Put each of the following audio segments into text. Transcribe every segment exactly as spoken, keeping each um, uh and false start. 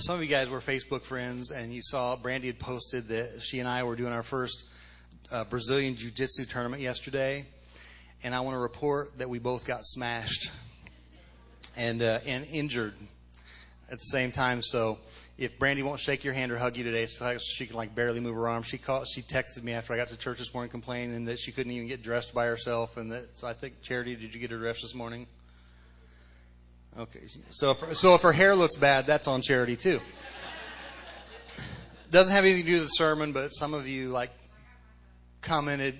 some of you guys were Facebook friends, and you saw Brandy had posted that she and I were doing our first uh, Brazilian Jiu-Jitsu tournament yesterday, and I want to report that we both got smashed and uh, and injured at the same time. So if Brandy won't shake your hand or hug you today, so she can like barely move her arm. She called, she texted me after I got to church this morning complaining that she couldn't even get dressed by herself, and that so I think Charity, did you get her dressed this morning? Okay, so if, so if her hair looks bad, that's on Charity too. Doesn't have anything to do with the sermon, but some of you like commented.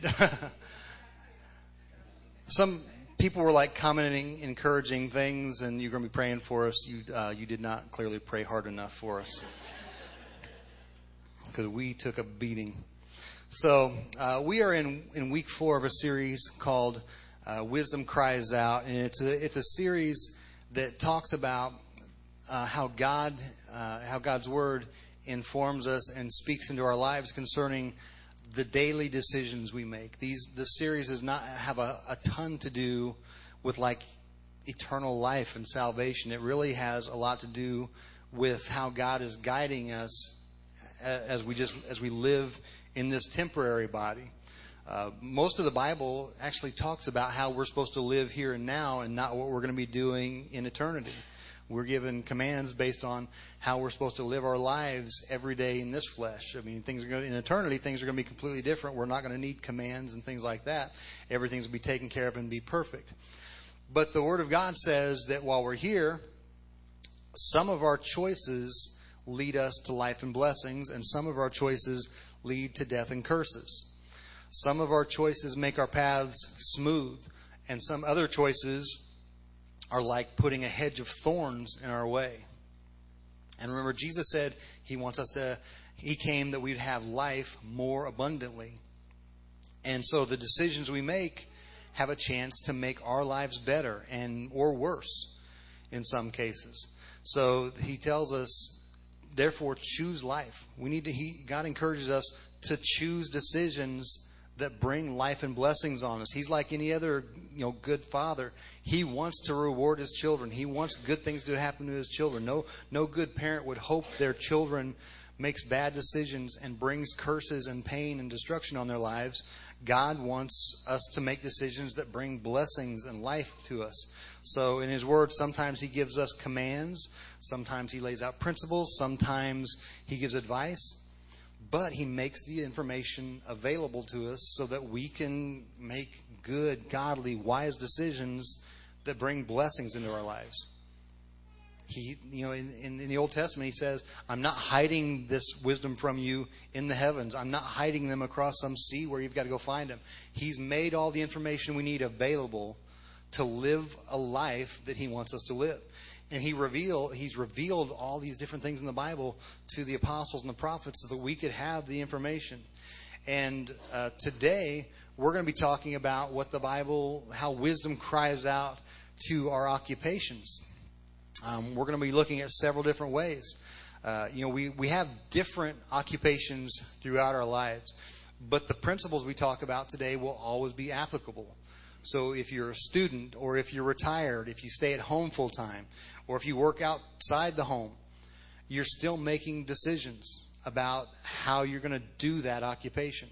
Some people were like commenting, encouraging things, and you're going to be praying for us. You uh, you did not clearly pray hard enough for us because we took a beating. So uh, we are in in week four of a series called uh, Wisdom Cries Out, and it's a it's a series that talks about uh, how God, uh, how God's Word informs us and speaks into our lives concerning the daily decisions we make. These this series does not have a, a ton to do with like eternal life and salvation. It really has a lot to do with how God is guiding us as we just as we live in this temporary body. Uh, most of the Bible actually talks about how we're supposed to live here and now and not what we're going to be doing in eternity. We're given commands based on how we're supposed to live our lives every day in this flesh. I mean, things are going to, in eternity, things are going to be completely different. We're not going to need commands and things like that. Everything's going to be taken care of and be perfect. But the Word of God says that while we're here, some of our choices lead us to life and blessings, and some of our choices lead to death and curses. Some of our choices make our paths smooth, and some other choices are like putting a hedge of thorns in our way. And remember, Jesus said He wants us to, He came that we'd have life more abundantly. And so the decisions we make have a chance to make our lives better and or worse in some cases. So He tells us, therefore, choose life. We need to, he, God encourages us to choose decisions that bring life and blessings on us. He's like any other, you know, good father. He wants to reward his children. He wants good things to happen to his children. No, no good parent would hope their children makes bad decisions and brings curses and pain and destruction on their lives. God wants us to make decisions that bring blessings and life to us. So in His Word, sometimes He gives us commands. Sometimes He lays out principles. Sometimes He gives advice. But He makes the information available to us so that we can make good, godly, wise decisions that bring blessings into our lives. He, you know, in, in, in the Old Testament, He says, I'm not hiding this wisdom from you in the heavens. I'm not hiding them across some sea where you've got to go find them. He's made all the information we need available to live a life that He wants us to live. And he reveal, He's revealed all these different things in the Bible to the apostles and the prophets so that we could have the information. And uh, today, we're going to be talking about what the Bible, how wisdom cries out to our occupations. Um, we're going to be looking at several different ways. Uh, you know, we, we have different occupations throughout our lives, but the principles we talk about today will always be applicable. So if you're a student, or if you're retired, if you stay at home full time, or if you work outside the home, you're still making decisions about how you're going to do that occupation.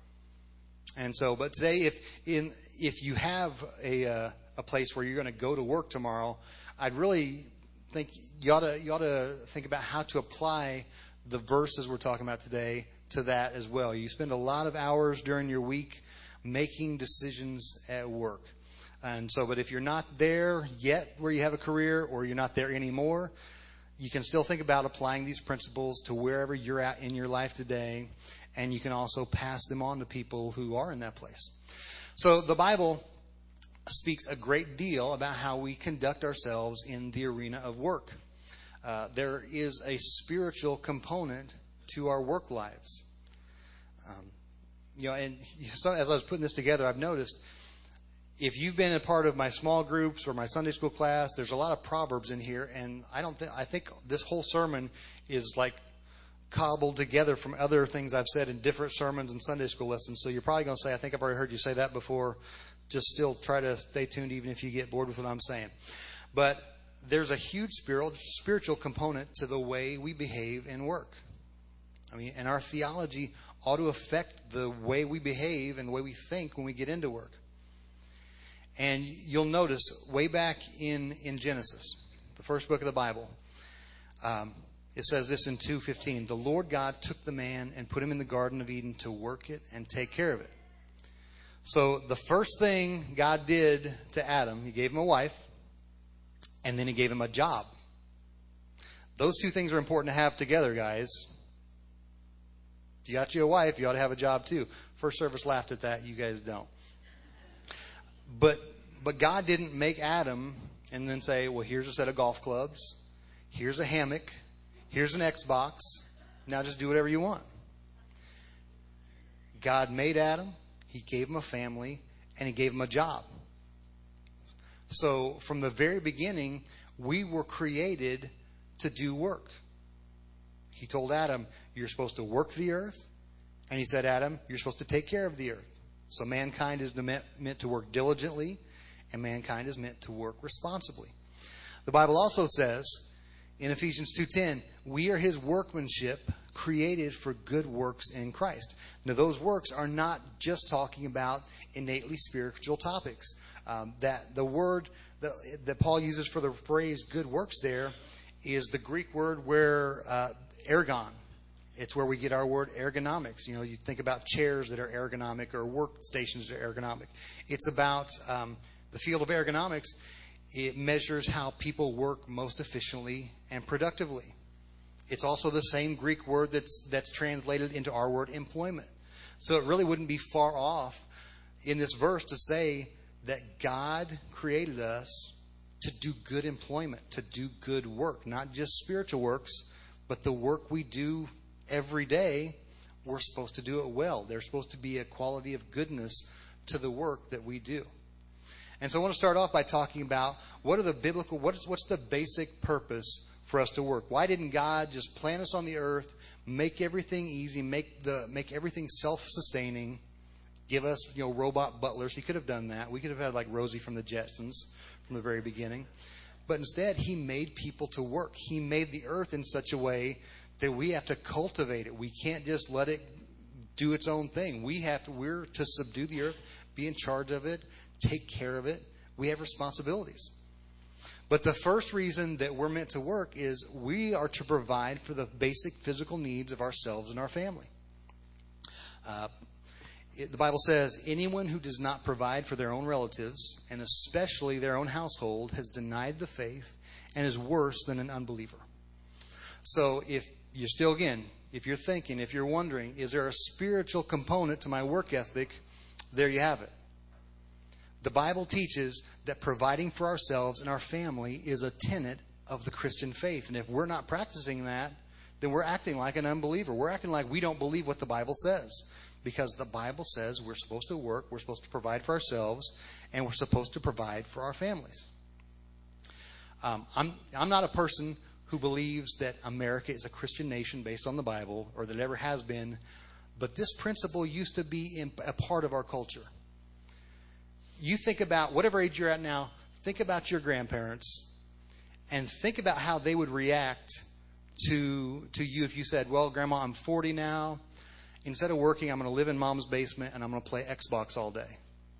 And so, but today, if in if you have a uh, a place where you're going to go to work tomorrow, I'd really think you ought to you ought to think about how to apply the verses we're talking about today to that as well. You spend a lot of hours during your week making decisions at work. And so, but if you're not there yet where you have a career, or you're not there anymore, you can still think about applying these principles to wherever you're at in your life today. And you can also pass them on to people who are in that place. So the Bible speaks a great deal about how we conduct ourselves in the arena of work. Uh, there is a spiritual component to our work lives. Um, You know, and so as I was putting this together, I've noticed if you've been a part of my small groups or my Sunday school class, there's a lot of proverbs in here, and I don't think I think this whole sermon is like cobbled together from other things I've said in different sermons and Sunday school lessons. So you're probably going to say, I think I've already heard you say that before. Just still try to stay tuned, even if you get bored with what I'm saying. But there's a huge spiritual spiritual component to the way we behave and work. I mean, and our theology ought to affect the way we behave and the way we think when we get into work. And you'll notice way back in, in Genesis, the first book of the Bible, um, it says this in two fifteen. The Lord God took the man and put him in the Garden of Eden to work it and take care of it. So the first thing God did to Adam, he gave him a wife, and then he gave him a job. Those two things are important to have together, guys. If you got you a wife, you ought to have a job too. First service laughed at that. You guys don't. But but God didn't make Adam and then say, well, here's a set of golf clubs. Here's a hammock. Here's an Xbox. Now just do whatever you want. God made Adam. He gave him a family. And he gave him a job. So from the very beginning, we were created to do work. He told Adam, you're supposed to work the earth. And he said, Adam, you're supposed to take care of the earth. So mankind is meant, meant to work diligently, and mankind is meant to work responsibly. The Bible also says in Ephesians two ten, we are his workmanship, created for good works in Christ. Now, those works are not just talking about innately spiritual topics. Um, that the word that, that Paul uses for the phrase good works there is the Greek word where uh, ergon. It's where we get our word ergonomics. You know, you think about chairs that are ergonomic or workstations that are ergonomic. It's about um, the field of ergonomics. It measures how people work most efficiently and productively. It's also the same Greek word that's that's translated into our word employment. So it really wouldn't be far off in this verse to say that God created us to do good employment, to do good work, not just spiritual works, but the work we do every day. We're supposed to do it well. There's supposed to be a quality of goodness to the work that we do. And so I want to start off by talking about what are the biblical, what is, what's the basic purpose for us to work? Why didn't God just plant us on the earth, make everything easy, make the make everything self-sustaining, give us, you know, robot butlers? He could have done that. We could have had like Rosie from the Jetsons from the very beginning. But instead, he made people to work. He made the earth in such a way that we have to cultivate it. We can't just let it do its own thing. We have to, we're to subdue the earth, be in charge of it, take care of it. We have responsibilities. But the first reason that we're meant to work is we are to provide for the basic physical needs of ourselves and our family. Uh, it, the Bible says, anyone who does not provide for their own relatives, and especially their own household, has denied the faith and is worse than an unbeliever. So if you're still, again, if you're thinking, if you're wondering, is there a spiritual component to my work ethic? There you have it. The Bible teaches that providing for ourselves and our family is a tenet of the Christian faith. And if we're not practicing that, then we're acting like an unbeliever. We're acting like we don't believe what the Bible says. Because the Bible says we're supposed to work, we're supposed to provide for ourselves, and we're supposed to provide for our families. Um, I'm, I'm not a person who believes that America is a Christian nation based on the Bible, or that it ever has been. But this principle used to be in, a part of our culture. You think about, whatever age you're at now, think about your grandparents and think about how they would react to to you if you said, well, Grandma, I'm forty now. Instead of working, I'm going to live in Mom's basement and I'm going to play Xbox all day.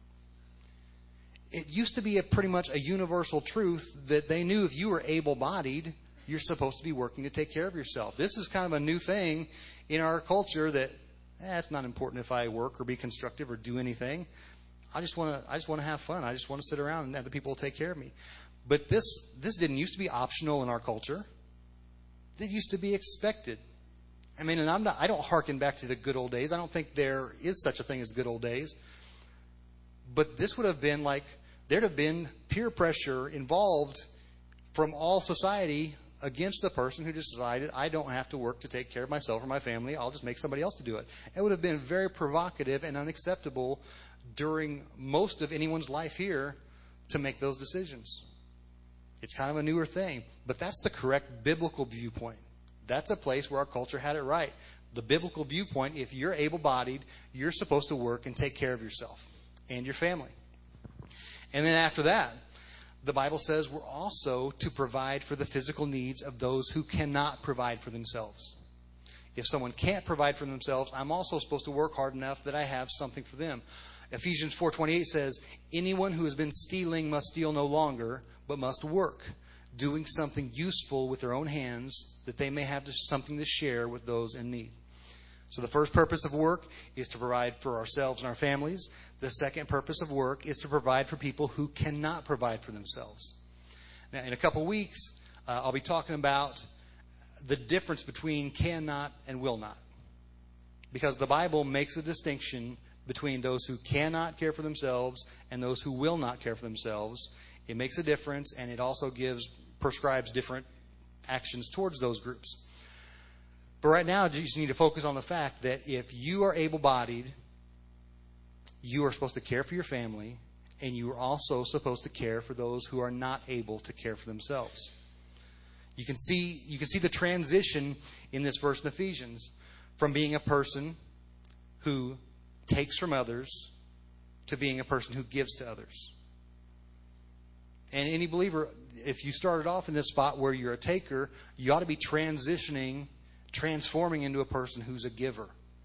It used to be a pretty much a universal truth that they knew if you were able-bodied, you're supposed to be working to take care of yourself. This is kind of a new thing in our culture that eh, it's not important if I work or be constructive or do anything. I just want to I just want to have fun. I just want to sit around and other people will take care of me. But this this didn't used to be optional in our culture. It used to be expected. I mean, and I'm not I don't hearken back to the good old days. I don't think there is such a thing as the good old days. But this would have been like there'd have been peer pressure involved from all society against the person who decided I don't have to work to take care of myself or my family. I'll just make somebody else to do it. It would have been very provocative and unacceptable during most of anyone's life here to make those decisions. It's kind of a newer thing, but that's the correct biblical viewpoint. That's a place where our culture had it right. The biblical viewpoint, if you're able-bodied, you're supposed to work and take care of yourself and your family. And then after that, the Bible says we're also to provide for the physical needs of those who cannot provide for themselves. If someone can't provide for themselves, I'm also supposed to work hard enough that I have something for them. Ephesians four twenty-eight says, anyone who has been stealing must steal no longer, but must work, doing something useful with their own hands, that they may have something to share with those in need. So the first purpose of work is to provide for ourselves and our families. The second purpose of work is to provide for people who cannot provide for themselves. Now, in a couple weeks, uh, I'll be talking about the difference between cannot and will not. Because the Bible makes a distinction between those who cannot care for themselves and those who will not care for themselves. It makes a difference, and it also gives prescribes different actions towards those groups. But right now, you just need to focus on the fact that if you are able-bodied, you are supposed to care for your family, and you are also supposed to care for those who are not able to care for themselves. You can see you can see the transition in this verse in Ephesians from being a person who takes from others to being a person who gives to others. And any believer, if you started off in this spot where you're a taker, you ought to be transitioning, transforming into a person who's a giver.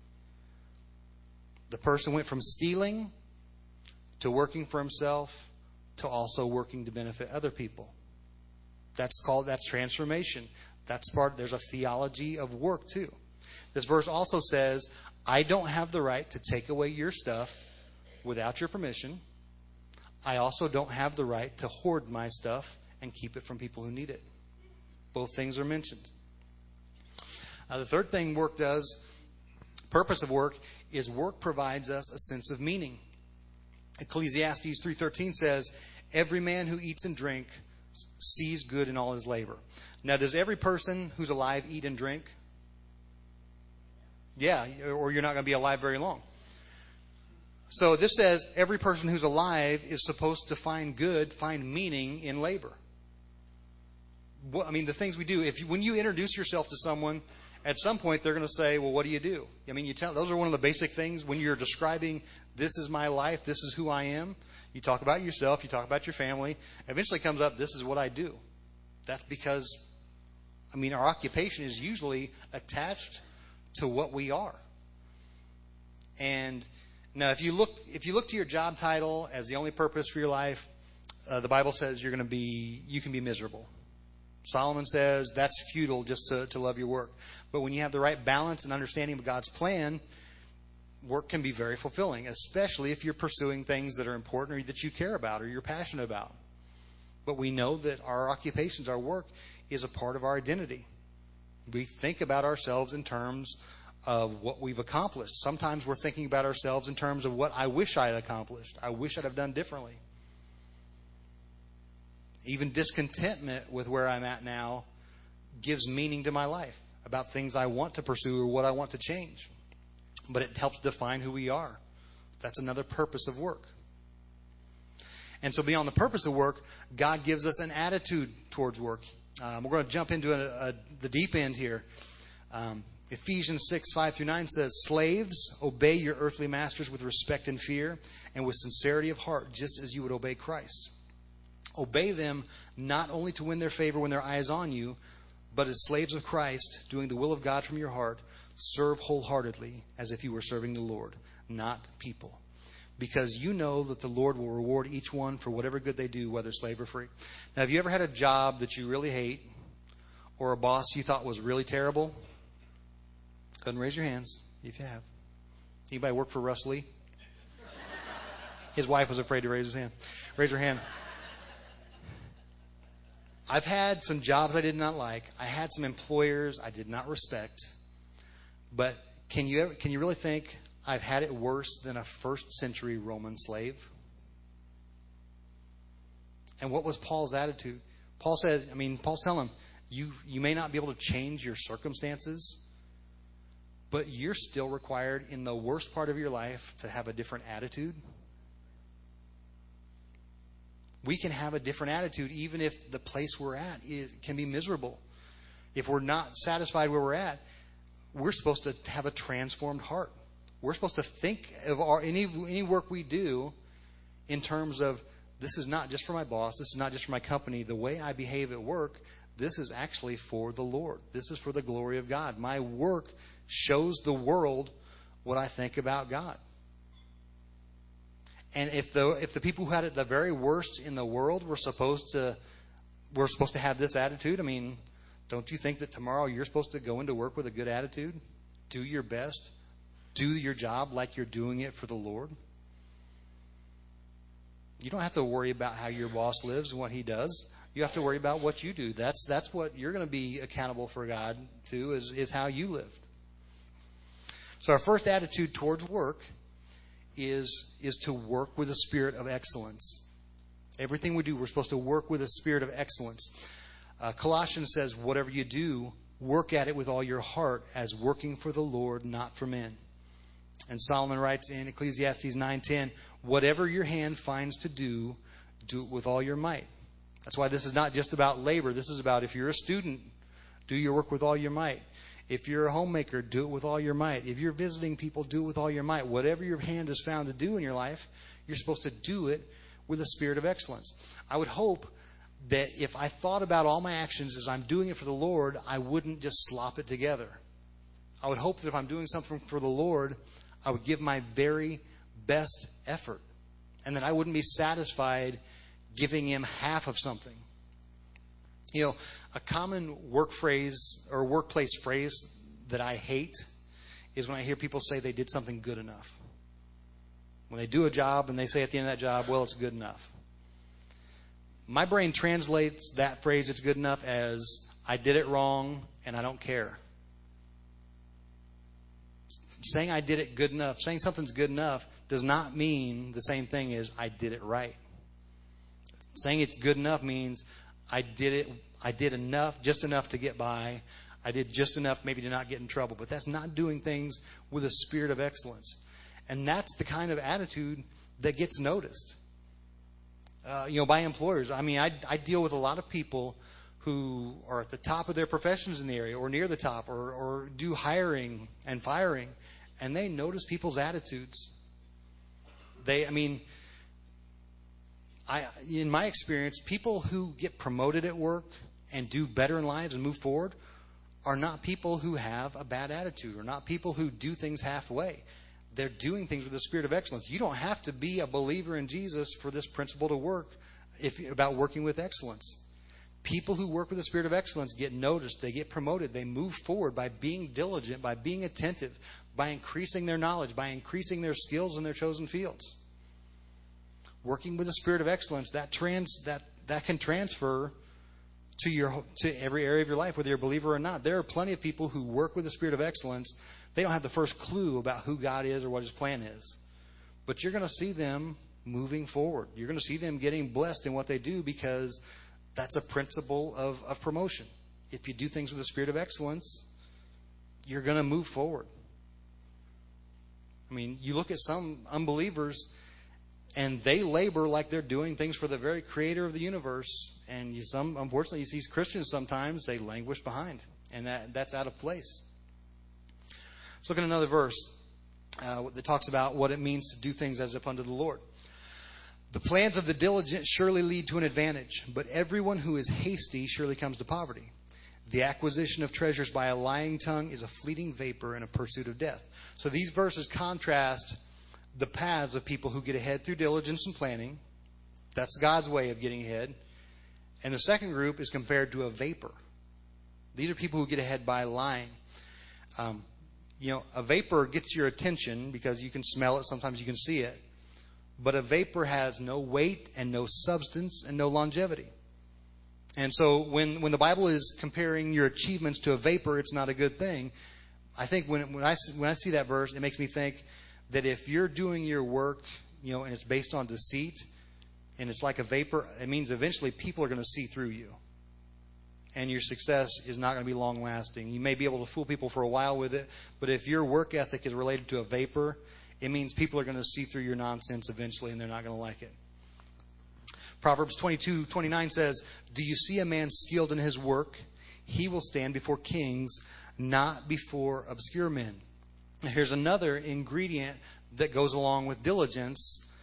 The person went from stealing to working for himself to also working to benefit other people. That's called, that's transformation. That's part, there's a theology of work too. This verse also says, I don't have the right to take away your stuff without your permission. I also don't have the right to hoard my stuff and keep it from people who need it. Both things are mentioned. Uh, the third thing work does, purpose of work, is work provides us a sense of meaning. Ecclesiastes three thirteen says, every man who eats and drinks sees good in all his labor. Now, does every person who's alive eat and drink? Yeah, or you're not going to be alive very long. So this says every person who's alive is supposed to find good, find meaning in labor. Well, I mean, the things we do, if you, when you introduce yourself to someone, at some point they're going to say, well, what do you do? I mean, you tell, those are one of the basic things when you're describing, this is my life, this is who I am. You talk about yourself, you talk about your family. Eventually comes up, this is what I do. That's because, I mean, our occupation is usually attached to what we are. And now, if you look, if you look to your job title as the only purpose for your life, uh, the Bible says you're going to be, you can be miserable. Solomon says that's futile just to, to love your work. But when you have the right balance and understanding of God's plan, work can be very fulfilling, especially if you're pursuing things that are important or that you care about or you're passionate about. But we know that our occupations, our work, is a part of our identity. We think about ourselves in terms of what we've accomplished. Sometimes we're thinking about ourselves in terms of what I wish I had accomplished. I wish I'd have done differently. Even discontentment with where I'm at now gives meaning to my life about things I want to pursue or what I want to change. But it helps define who we are. That's another purpose of work. And so beyond the purpose of work, God gives us an attitude towards work. Um, we're going to jump into a, a, the deep end here. Um, Ephesians six, five through nine says, slaves, obey your earthly masters with respect and fear and with sincerity of heart, just as you would obey Christ. Obey them not only to win their favor when their eye is on you, but as slaves of Christ, doing the will of God from your heart, serve wholeheartedly as if you were serving the Lord, not people. Because you know that the Lord will reward each one for whatever good they do, whether slave or free. Now, have you ever had a job that you really hate or a boss you thought was really terrible? Go ahead and raise your hands if you have. Anybody work for Russ Lee? His wife was afraid to raise his hand. Raise your hand. I've had some jobs I did not like. I had some employers I did not respect. But can you ever, can you really think I've had it worse than a first century Roman slave? And what was Paul's attitude? Paul says, I mean, Paul's telling him, you, you may not be able to change your circumstances, but you're still required in the worst part of your life to have a different attitude. We can have a different attitude even if the place we're at is can be miserable. If we're not satisfied where we're at, we're supposed to have a transformed heart. We're supposed to think of our any any work we do in terms of this is not just for my boss. This is not just for my company. The way I behave at work, this is actually for the Lord. This is for the glory of God. My work shows the world what I think about God. And if the if the people who had it the very worst in the world were supposed to were supposed to have this attitude, I mean, don't you think that tomorrow you're supposed to go into work with a good attitude? Do your best. Do your job like you're doing it for the Lord. You don't have to worry about how your boss lives and what he does. You have to worry about what you do. That's that's what you're going to be accountable for God to, is, is how you live. So our first attitude towards work is, is to work with a spirit of excellence. Everything we do, we're supposed to work with a spirit of excellence. Uh, Colossians says, whatever you do, work at it with all your heart as working for the Lord, not for men. And Solomon writes in Ecclesiastes nine ten, whatever your hand finds to do, do it with all your might. That's why this is not just about labor. This is about, if you're a student, do your work with all your might. If you're a homemaker, do it with all your might. If you're visiting people, do it with all your might. Whatever your hand is found to do in your life, you're supposed to do it with a spirit of excellence. I would hope that if I thought about all my actions as I'm doing it for the Lord, I wouldn't just slop it together. I would hope that if I'm doing something for the Lord, I would give my very best effort. And that I wouldn't be satisfied giving him half of something. You know, a common work phrase or workplace phrase that I hate is when I hear people say they did something good enough. When they do a job and they say at the end of that job, well, it's good enough. My brain translates that phrase, it's good enough, as I did it wrong and I don't care. Saying I did it good enough, saying something's good enough does not mean the same thing as I did it right. Saying it's good enough means I did it, I did enough, just enough to get by. I did just enough maybe to not get in trouble. But that's not doing things with a spirit of excellence. And that's the kind of attitude that gets noticed. Uh, you know, by employers. I mean, I, I deal with a lot of people who are at the top of their professions in the area or near the top or, or do hiring and firing, and they notice people's attitudes. They, I mean, I, in my experience, people who get promoted at work and do better in lives and move forward are not people who have a bad attitude or not people who do things halfway. They're doing things with a spirit of excellence. You don't have to be a believer in Jesus for this principle to work if, about working with excellence. People who work with a spirit of excellence get noticed. They get promoted. They move forward by being diligent, by being attentive, by increasing their knowledge, by increasing their skills in their chosen fields. Working with a spirit of excellence, that trans that that can transfer to your to every area of your life, whether you're a believer or not. There are plenty of people who work with a spirit of excellence. They don't have the first clue about who God is or what his plan is. But you're going to see them moving forward. You're going to see them getting blessed in what they do because that's a principle of, of promotion. If you do things with a spirit of excellence, you're going to move forward. I mean, you look at some unbelievers and they labor like they're doing things for the very creator of the universe. And you some, unfortunately, you see Christians sometimes, they languish behind. And that that's out of place. Let's look at another verse uh, that talks about what it means to do things as if unto the Lord. The plans of the diligent surely lead to an advantage, but everyone who is hasty surely comes to poverty. The acquisition of treasures by a lying tongue is a fleeting vapor and a pursuit of death. So these verses contrast the paths of people who get ahead through diligence and planning. That's God's way of getting ahead. And the second group is compared to a vapor. These are people who get ahead by lying. Um, you know, a vapor gets your attention because you can smell it. Sometimes you can see it. But a vapor has no weight and no substance and no longevity. And so when, when the Bible is comparing your achievements to a vapor, it's not a good thing. I think when, when, I, when I see that verse, it makes me think that if you're doing your work, you know, and it's based on deceit, and it's like a vapor, it means eventually people are going to see through you. And your success is not going to be long lasting. You may be able to fool people for a while with it, but if your work ethic is related to a vapor, it means people are going to see through your nonsense eventually, and they're not going to like it. Proverbs twenty-two twenty-nine says, "Do you see a man skilled in his work? He will stand before kings, not before obscure men." Here's another ingredient that goes along with diligence,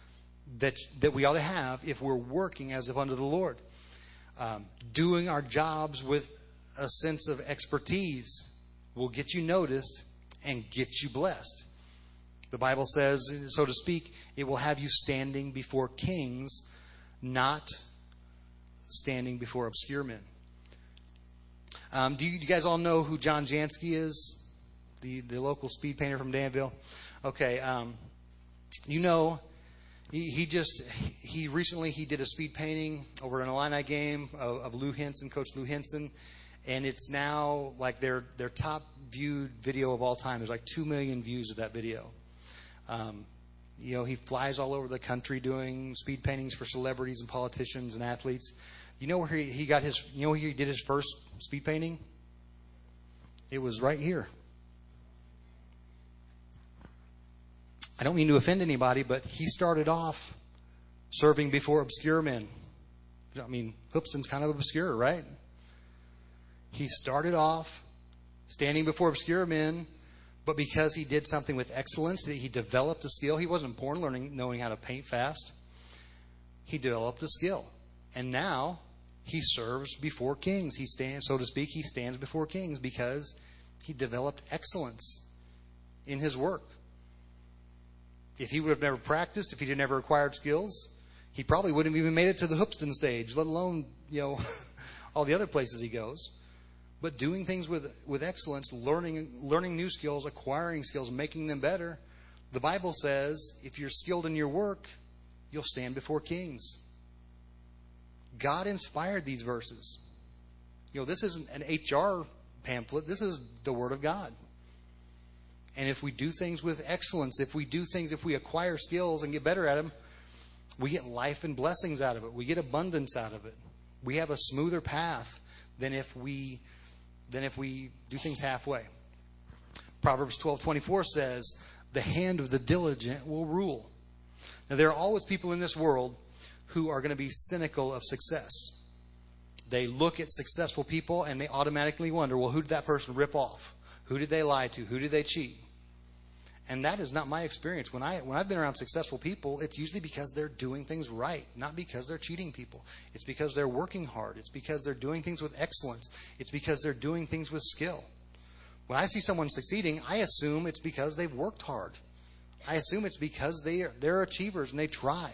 that that we ought to have if we're working as if unto the Lord. Um, doing our jobs with a sense of expertise will get you noticed and get you blessed. The Bible says, so to speak, it will have you standing before kings, not standing before obscure men. Um, do, you, do you guys all know who John Jansky is? The, the local speed painter from Danville? Okay. Um, you know, he, he just, he recently, he did a speed painting over an Illini game of, of Lou Henson, Coach Lou Henson. And it's now like their, their top viewed video of all time. There's like two million views of that video. Um, you know, he flies all over the country doing speed paintings for celebrities and politicians and athletes. You know where he, he got his, you know where he did his first speed painting? It was right here. I don't mean to offend anybody, but he started off serving before obscure men. I mean, Hoopeston's kind of obscure, right? He started off standing before obscure men, but because he did something with excellence, that he developed a skill. He wasn't born learning, knowing how to paint fast. He developed a skill. And now he serves before kings. He stands, so to speak, he stands before kings because he developed excellence in his work. If he would have never practiced, if he had never acquired skills, he probably wouldn't have even made it to the Hoopeston stage, let alone, you know, all the other places he goes. But doing things with with excellence, learning learning new skills, acquiring skills, making them better, the Bible says if you're skilled in your work, you'll stand before kings. God inspired these verses. You know, this isn't an H R pamphlet. This is the Word of God. And if we do things with excellence, if we do things, if we acquire skills and get better at them, we get life and blessings out of it. We get abundance out of it. We have a smoother path than if we than if we do things halfway. Proverbs twelve twenty-four says, "The hand of the diligent will rule." Now, there are always people in this world who are going to be cynical of success. They look at successful people and they automatically wonder, well, who did that person rip off? Who did they lie to? Who did they cheat? And that is not my experience. When, I, when I've been around successful people, it's usually because they're doing things right, not because they're cheating people. It's because they're working hard. It's because they're doing things with excellence. It's because they're doing things with skill. When I see someone succeeding, I assume it's because they've worked hard. I assume it's because they are, they're achievers and they try.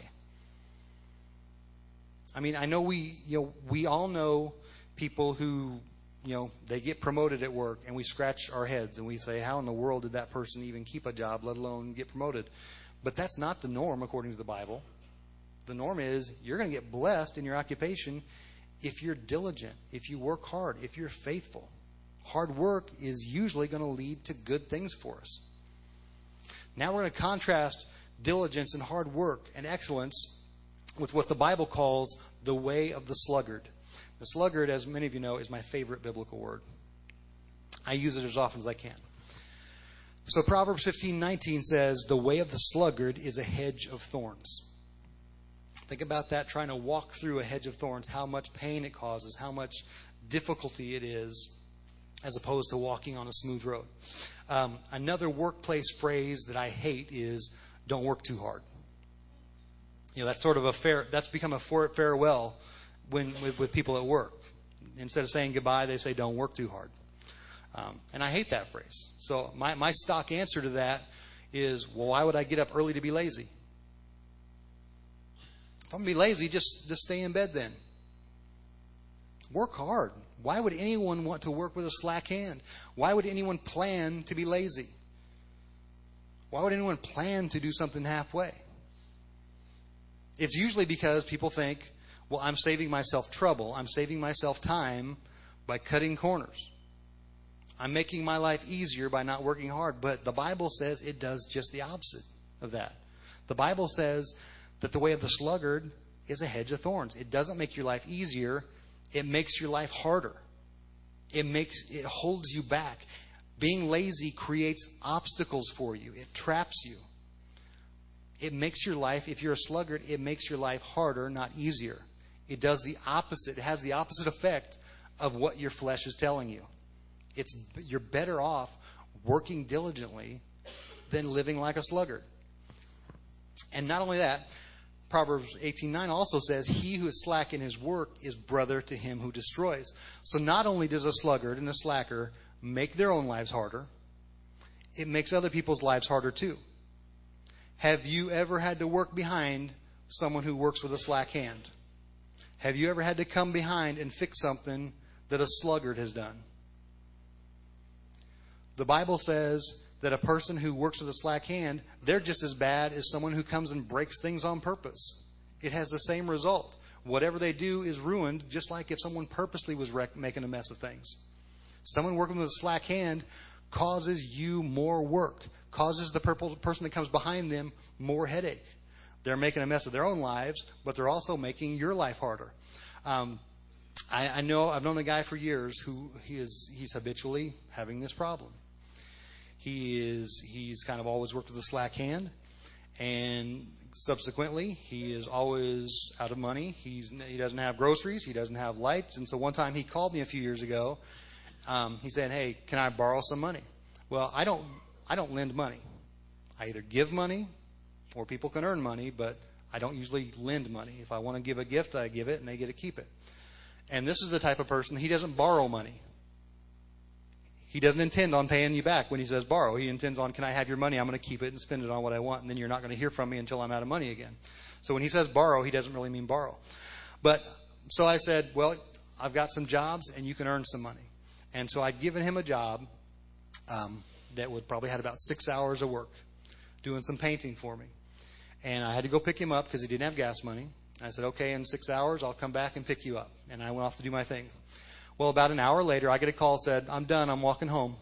I mean, I know we, you know, we all know people who, you know, they get promoted at work and we scratch our heads and we say, how in the world did that person even keep a job, let alone get promoted? But that's not the norm according to the Bible. The norm is you're going to get blessed in your occupation if you're diligent, if you work hard, if you're faithful. Hard work is usually going to lead to good things for us. Now we're going to contrast diligence and hard work and excellence with what the Bible calls the way of the sluggard. The sluggard, as many of you know, is my favorite biblical word. I use it as often as I can. So Proverbs fifteen nineteen says, the way of the sluggard is a hedge of thorns. Think about that, trying to walk through a hedge of thorns, how much pain it causes, how much difficulty it is, as opposed to walking on a smooth road. Um, another workplace phrase that I hate is, don't work too hard. You know, that's sort of a fair, that's become a farewell when with, with people at work. Instead of saying goodbye, they say, don't work too hard. Um, and I hate that phrase. So my, my stock answer to that is, well, why would I get up early to be lazy? If I'm going to be lazy, just, just stay in bed then. Work hard. Why would anyone want to work with a slack hand? Why would anyone plan to be lazy? Why would anyone plan to do something halfway? It's usually because people think, well, I'm saving myself trouble. I'm saving myself time by cutting corners. I'm making my life easier by not working hard. But the Bible says it does just the opposite of that. The Bible says that the way of the sluggard is a hedge of thorns. It doesn't make your life easier. It makes your life harder. It makes, it holds you back. Being lazy creates obstacles for you. It traps you. It makes your life, if you're a sluggard, it makes your life harder, not easier. It does the opposite. It has the opposite effect of what your flesh is telling you. It's, you're better off working diligently than living like a sluggard. And not only that, Proverbs eighteen nine also says, he who is slack in his work is brother to him who destroys. So not only does a sluggard and a slacker make their own lives harder, it makes other people's lives harder too. Have you ever had to work behind someone who works with a slack hand? Have you ever had to come behind and fix something that a sluggard has done? The Bible says that a person who works with a slack hand, they're just as bad as someone who comes and breaks things on purpose. It has the same result. Whatever they do is ruined, just like if someone purposely was wreck- making a mess of things. Someone working with a slack hand causes you more work, causes the purple person that comes behind them more headache. They're making a mess of their own lives, but they're also making your life harder. Um, I, I know I've known a guy for years who he is he's habitually having this problem. He is he's kind of always worked with a slack hand, and subsequently he is always out of money. He's he doesn't have groceries, he doesn't have lights, and so one time he called me a few years ago. Um, he said, "Hey, can I borrow some money?" Well, I don't I don't lend money. I either give money, or people can earn money, but I don't usually lend money. If I want to give a gift, I give it, and they get to keep it. And this is the type of person, he doesn't borrow money. He doesn't intend on paying you back when he says borrow. He intends on, can I have your money? I'm going to keep it and spend it on what I want, and then you're not going to hear from me until I'm out of money again. So when he says borrow, he doesn't really mean borrow. But so I said, well, I've got some jobs, and you can earn some money. And so I'd given him a job um, that would probably had about six hours of work, doing some painting for me. And I had to go pick him up because he didn't have gas money. I said, okay, in six hours, I'll come back and pick you up. And I went off to do my thing. Well, about an hour later, I get a call, said, I'm done, I'm walking home.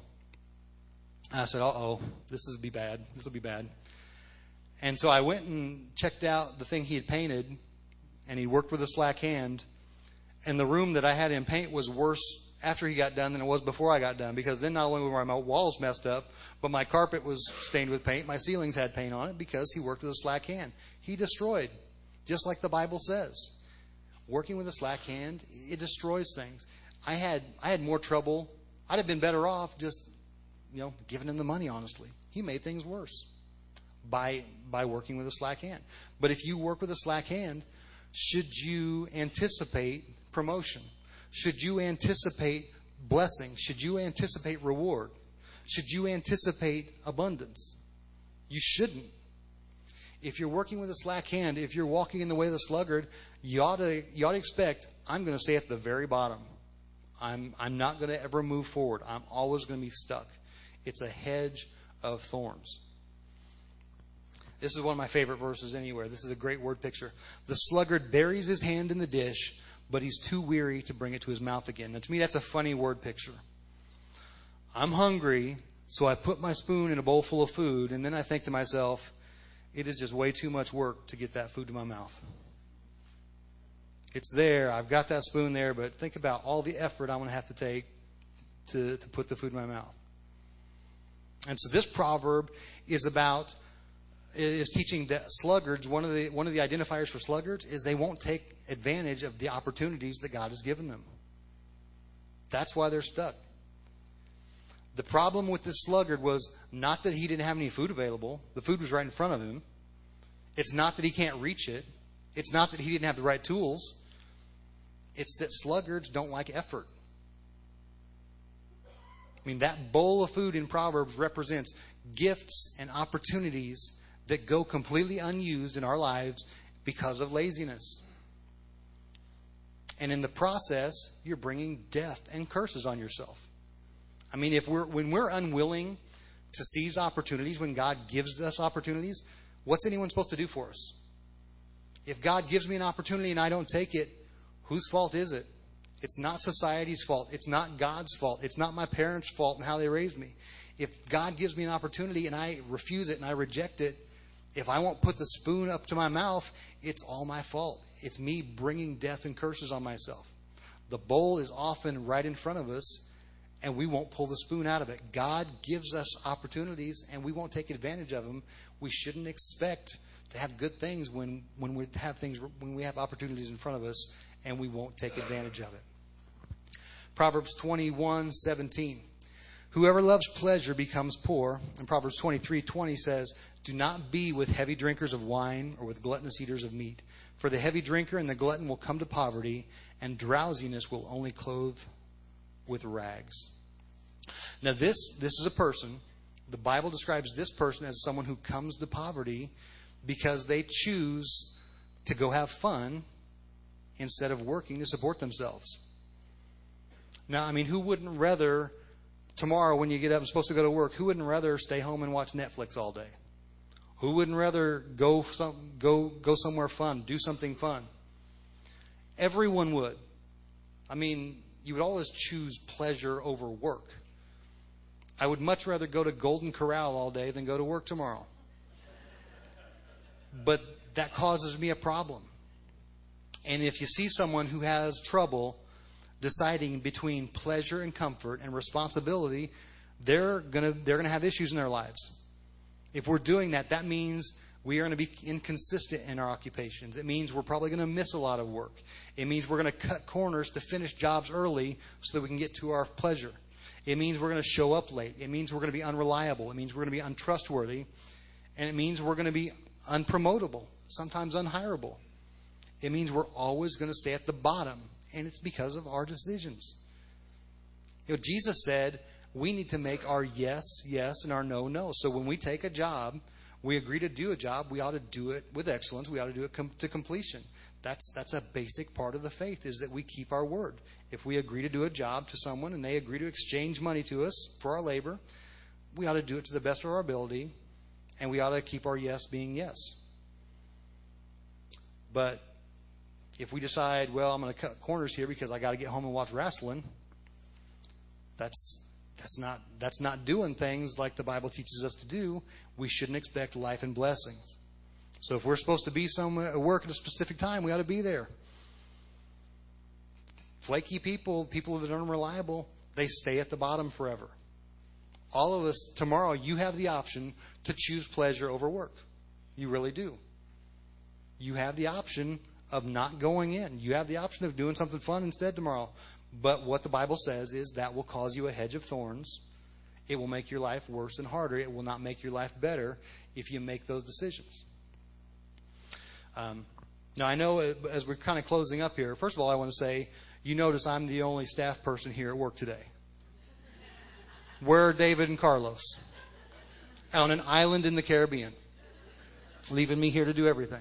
I said, uh-oh, this will be bad. This will be bad. And so I went and checked out the thing he had painted, and he worked with a slack hand. And the room that I had him paint was worse after he got done than it was before I got done, because then not only were my walls messed up, but my carpet was stained with paint. My ceilings had paint on it because he worked with a slack hand. He destroyed, just like the Bible says. Working with a slack hand, it destroys things. I had I had more trouble. I'd have been better off just, you know, giving him the money, honestly. He made things worse by by working with a slack hand. But if you work with a slack hand, should you anticipate promotion? Should you anticipate blessing? Should you anticipate reward? Should you anticipate abundance? You shouldn't. If you're working with a slack hand, if you're walking in the way of the sluggard, you ought to you ought to expect, I'm going to stay at the very bottom. I'm I'm not going to ever move forward. I'm always going to be stuck. It's a hedge of thorns. This is one of my favorite verses anywhere. This is a great word picture. The sluggard buries his hand in the dish, but he's too weary to bring it to his mouth again. And to me, that's a funny word picture. I'm hungry, so I put my spoon in a bowl full of food, and then I think to myself, it is just way too much work to get that food to my mouth. It's there. I've got that spoon there, but think about all the effort I'm going to have to take to, to put the food in my mouth. And so this proverb is about is teaching that sluggards, one of the one of the identifiers for sluggards is they won't take advantage of the opportunities that God has given them. That's why they're stuck. The problem with this sluggard was not that he didn't have any food available. The food was right in front of him. It's not that he can't reach it. It's not that he didn't have the right tools. It's that sluggards don't like effort. I mean, that bowl of food in Proverbs represents gifts and opportunities that go completely unused in our lives because of laziness. And in the process, you're bringing death and curses on yourself. I mean, if we're when we're unwilling to seize opportunities, when God gives us opportunities, what's anyone supposed to do for us? If God gives me an opportunity and I don't take it, whose fault is it? It's not society's fault. It's not God's fault. It's not my parents' fault and how they raised me. If God gives me an opportunity and I refuse it and I reject it, if I won't put the spoon up to my mouth, it's all my fault. It's me bringing death and curses on myself. The bowl is often right in front of us, and we won't pull the spoon out of it. God gives us opportunities, and we won't take advantage of them. We shouldn't expect to have good things when, when we have things when we have opportunities in front of us, and we won't take advantage of it. Proverbs twenty-one seventeen. Whoever loves pleasure becomes poor. And Proverbs twenty-three twenty says, do not be with heavy drinkers of wine or with gluttonous eaters of meat. For the heavy drinker and the glutton will come to poverty, and drowsiness will only clothe with rags. Now this, this is a person. The Bible describes this person as someone who comes to poverty because they choose to go have fun instead of working to support themselves. Now, I mean, who wouldn't rather, tomorrow when you get up and supposed to go to work, who wouldn't rather stay home and watch Netflix all day? Who wouldn't rather go some, go go somewhere fun, do something fun? Everyone would. I mean, you would always choose pleasure over work. I would much rather go to Golden Corral all day than go to work tomorrow. But that causes me a problem. And if you see someone who has trouble deciding between pleasure and comfort and responsibility, they're gonna they're gonna have issues in their lives. If we're doing that, that means we are going to be inconsistent in our occupations. It means we're probably going to miss a lot of work. It means we're going to cut corners to finish jobs early so that we can get to our pleasure. It means we're going to show up late. It means we're going to be unreliable. It means we're going to be untrustworthy. And it means we're going to be unpromotable, sometimes unhireable. It means we're always going to stay at the bottom. And it's because of our decisions. You know, Jesus said we need to make our yes, yes, and our no, no. So when we take a job, we agree to do a job, we ought to do it with excellence. We ought to do it com- to completion. That's that's a basic part of the faith, is that we keep our word. If we agree to do a job to someone and they agree to exchange money to us for our labor, we ought to do it to the best of our ability, and we ought to keep our yes being yes. But if we decide, well, I'm going to cut corners here because I got to get home and watch wrestling, that's that's not that's not doing things like the Bible teaches us to do. We shouldn't expect life and blessings. So if we're supposed to be somewhere at work at a specific time, we ought to be there. Flaky people, people that are unreliable, they stay at the bottom forever. All of us, tomorrow, you have the option to choose pleasure over work. You really do. You have the option of not going in. You have the option of doing something fun instead tomorrow. But what the Bible says is that will cause you a hedge of thorns. It will make your life worse and harder. It will not make your life better if you make those decisions. Um, now, I know as we're kind of closing up here, first of all, I want to say, you notice I'm the only staff person here at work today. Where are David and Carlos? On an island in the Caribbean, leaving me here to do everything.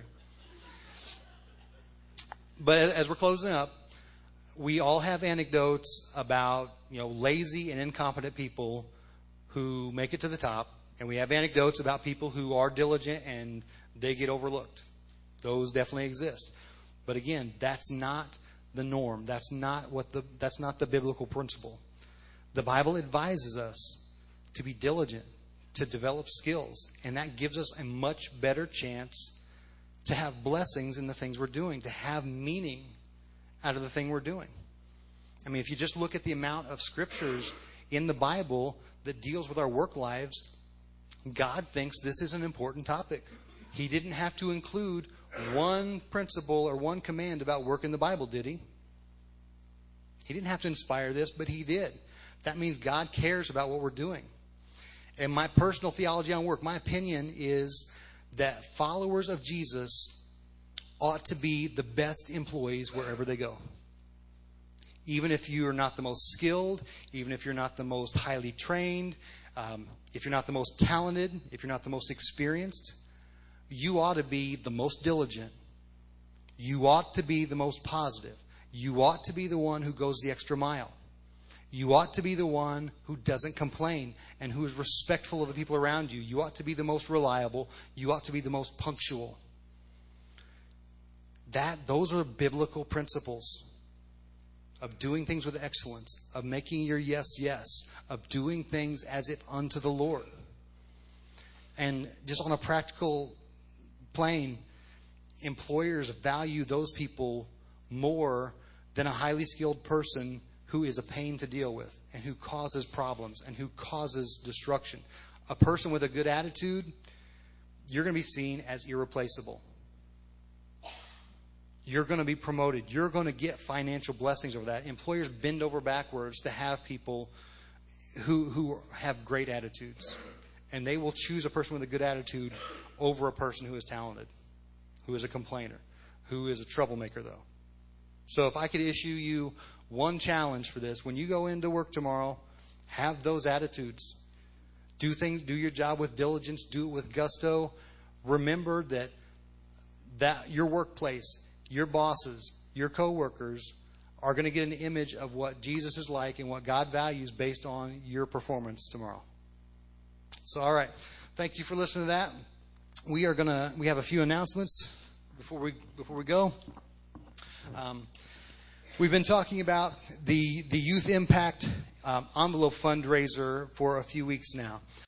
But as we're closing up, we all have anecdotes about, you know, lazy and incompetent people who make it to the top, and we have anecdotes about people who are diligent and they get overlooked. Those definitely exist. But again, that's not the norm. That's not what the that's not the biblical principle. The Bible advises us to be diligent, to develop skills, and that gives us a much better chance to have blessings in the things we're doing, to have meaning out of the thing we're doing. I mean, if you just look at the amount of scriptures in the Bible that deals with our work lives, God thinks this is an important topic. He didn't have to include one principle or one command about work in the Bible, did he? He didn't have to inspire this, but he did. That means God cares about what we're doing. And my personal theology on work, my opinion is that followers of Jesus ought to be the best employees wherever they go. Even if you are not the most skilled, even if you're not the most highly trained, um, if you're not the most talented, if you're not the most experienced, you ought to be the most diligent. You ought to be the most positive. You ought to be the one who goes the extra mile. You ought to be the one who doesn't complain and who is respectful of the people around you. You ought to be the most reliable. You ought to be the most punctual. That, those are biblical principles of doing things with excellence, of making your yes, yes, of doing things as if unto the Lord. And just on a practical plane, employers value those people more than a highly skilled person who is a pain to deal with and who causes problems and who causes destruction. A person with a good attitude, you're going to be seen as irreplaceable. You're going to be promoted. You're going to get financial blessings over that. Employers bend over backwards to have people who who have great attitudes, and they will choose a person with a good attitude over a person who is talented, who is a complainer, who is a troublemaker, though. So if I could issue you one challenge for this, when you go into work tomorrow, have those attitudes. Do things, do your job with diligence, do it with gusto. Remember that that your workplace, your bosses, your coworkers are going to get an image of what Jesus is like and what God values based on your performance tomorrow. So, all right. Thank you for listening to that. We are going to, we have a few announcements before we, before we go. Um, we've been talking about the, the Youth Impact um, envelope fundraiser for a few weeks now.